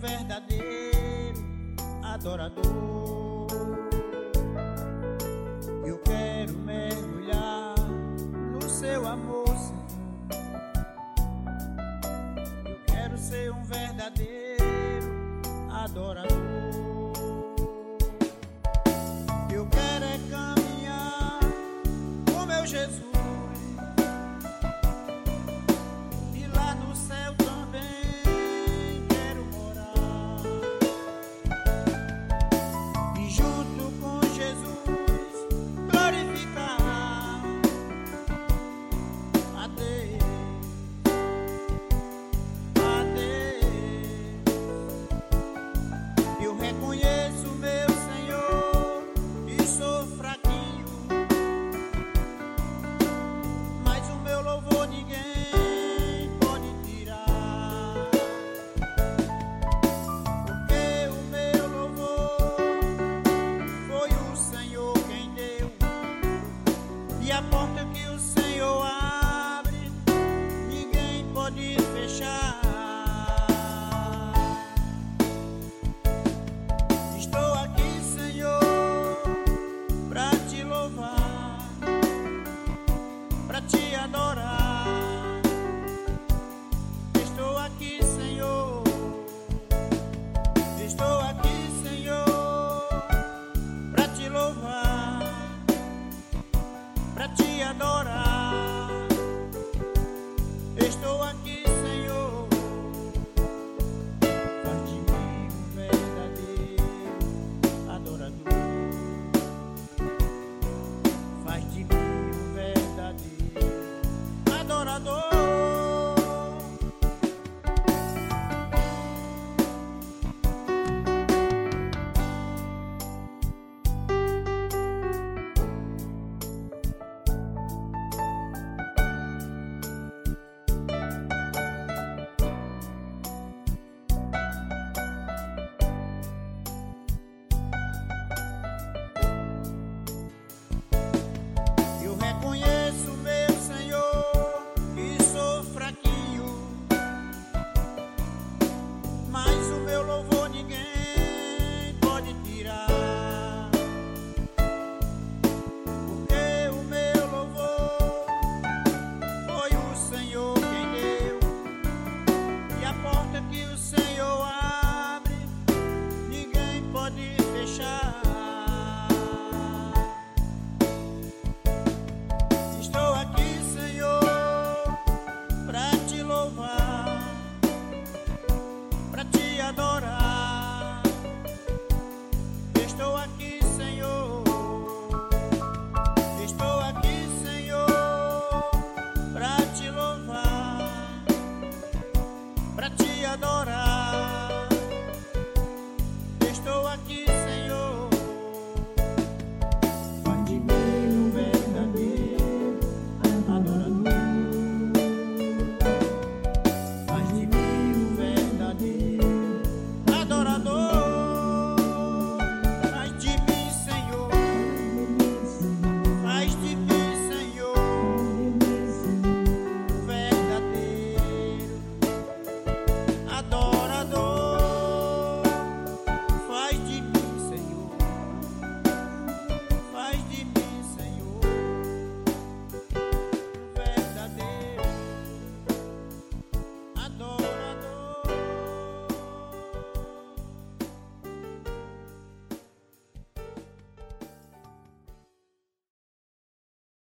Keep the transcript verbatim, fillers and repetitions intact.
verdadeiro adorador. Eu quero mergulhar no seu amor, Senhor. Eu quero ser um verdadeiro adorador. Eu quero é caminhar com meu Jesus, e lá no céu também quero morar, e junto com Jesus glorificar a Deus, a Deus. Eu reconheço meu Senhor e sou fraquinho, mas o meu louvor ninguém pode tirar, porque o meu louvor foi o Senhor quem deu, e a porta que o Senhor abre ninguém pode fechar. Estou aqui, Senhor, pra te louvar, pra te adorar. Estou aqui, Senhor. Estou aqui, Senhor, pra te louvar, pra te adorar.